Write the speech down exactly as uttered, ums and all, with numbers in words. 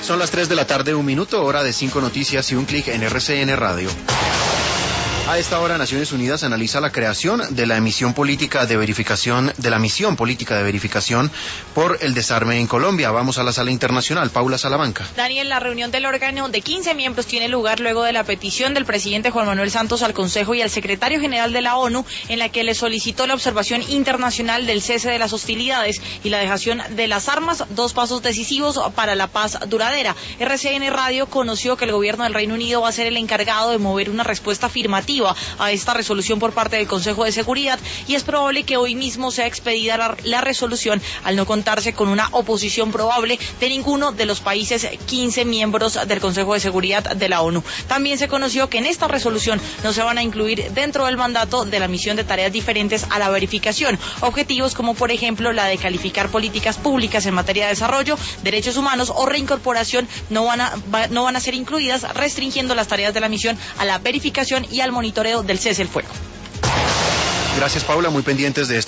Son las tres de la tarde, un minuto, hora de cinco noticias y un clic en R C N Radio. A esta hora, Naciones Unidas analiza la creación de la emisión política de verificación, de la misión política de verificación por el desarme en Colombia. Vamos a la sala internacional. Paula Salamanca. Daniel, la reunión del órgano de quince miembros tiene lugar luego de la petición del presidente Juan Manuel Santos al Consejo y al secretario general de la ONU, en la que le solicitó la observación internacional del cese de las hostilidades y la dejación de las armas, dos pasos decisivos para la paz duradera. R C N Radio conoció que el gobierno del Reino Unido va a ser el encargado de mover una respuesta afirmativa a esta resolución por parte del Consejo de Seguridad, y es probable que hoy mismo sea expedida la, la resolución al no contarse con una oposición probable de ninguno de los países quince miembros del Consejo de Seguridad de la ONU. También se conoció que en esta resolución no se van a incluir dentro del mandato de la misión de tareas diferentes a la verificación, objetivos como por ejemplo la de calificar políticas públicas en materia de desarrollo, derechos humanos o reincorporación, no van a, va, no van a ser incluidas, restringiendo las tareas de la misión a la verificación y al monitoreo del cese el fuego. Gracias, Paula, muy pendientes de este